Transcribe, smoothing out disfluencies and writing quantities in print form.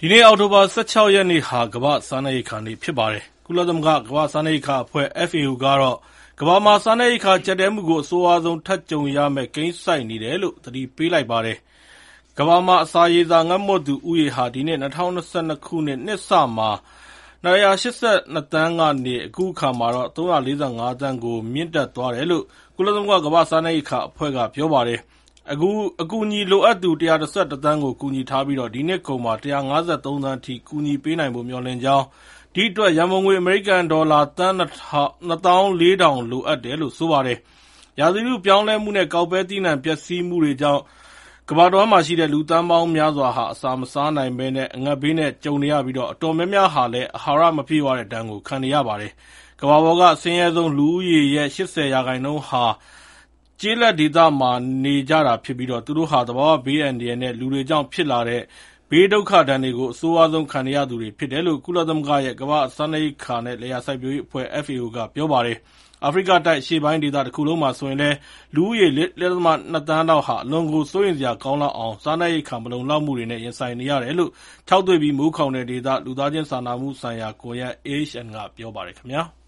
ဒီနေ့အောက်တိုဘာ16ရက်နေ့ဟာကမ္ဘာ့စားနပ်ရိက္ခာနေ့ဖြစ်ပါတယ်။ကုလသမဂ္ဂကမ္ဘာ့စားနပ်ရိက္ခာအဖွဲ့ FAO ကတော့ကမ္ဘာမှာစားနပ်ရိက္ခာကျပ်တည်းမှုကိုအဆိုးရွားဆုံးထပ်ကြုံရမယ့်ကိန်းဆိုက်နေတယ်လို့သတိပေးလိုက်ပါတယ်။ကမ္ဘာမှာအစာရေစာငတ်မွတ်သူဦးရေဟာဒီနှစ်2022ခုနှစ်စမှာ282သန်းကနေအခုအခါမှာတော့345သန်းကိုမြင့်တက်သွားတယ်လို့ကုလသမဂ္ဂကမ္ဘာ့စားနပ်ရိက္ခာအဖွဲ့ကပြောပါတယ်။အကူအညီလိုအပ်သူ111သန်းကိုကူညီထားပြီးဒီနှစ်ကုန်မှာ153သန်းအထိကူညီပေးနိုင်ဖို့မျှော်လင့်ကြောင်းဒီအတွက်ရန်ပုံငွေအမေရိကန်ဒေါ်လာသန်း24000လိုအပ်တယ်လို့ဆိုပါတယ်။ရာသီဥတုပြောင်းလဲမှုနဲ့ကောက်ပဲသီးနှံပျက်စီးမှုတွေကြောင့်ကမ္ဘာတော်မှာရှိတဲ့လူသန်းပေါင်းများစွာဟာအစာမစားနိုင်ဘဲအငတ်ဘေးနဲ့ကြုံနေရပြီးအတော်များများဟာလည်းအာဟာရမပြည့်ဝတဲ့ဒဏ်ကိုခံနေရပါတယ်။ကမ္ဘာပေါ်ကအဆင်းရဲဆုံးလူဦးရေရဲ့80%ဟာကျေးလက်ဒေသမှာနေကြတာဖြစ်ပြီးသူတို့ဟာသဘာဝဘေးအန္တရာယ်နဲ့လူတွေကြောင့်ဖြစ်လာတဲ့ဘေးဒုက္ခဒဏ်တွေကိုအဆိုးရွားဆုံးခံနေရသူတွေဖြစ်တယ်လို့ကုလသမဂ္ဂရဲ့ကမ္ဘာ့စားနပ်ရိက္ခာနဲ့လယ်ယာစိုက်ပျိုးရေးအဖွဲ့ FAO ကပြောပါတယ်။အာဖရိကတိုက်အရှေ့ပိုင်းဒေသတစ်ခုလုံးမှာဆိုရင်လည်းလူဦးရေ 2 သန်းလောက်ဟာအလွန်ကိုစိုးရိမ်စရာကောင်းလောက်အောင်စားနပ်ရိက္ခာမလုံလောက်မှုတွေနဲ့ရင်ဆိုင်နေရတယ်လို့ခြောက်သွေ့ပြီးမိုးခေါင်တဲ့ဒေသလူသားချင်းစာနာမှုဆိုင်ရာကွန်ရက် AHN ကပြောပါတယ်ခင်ဗျာ။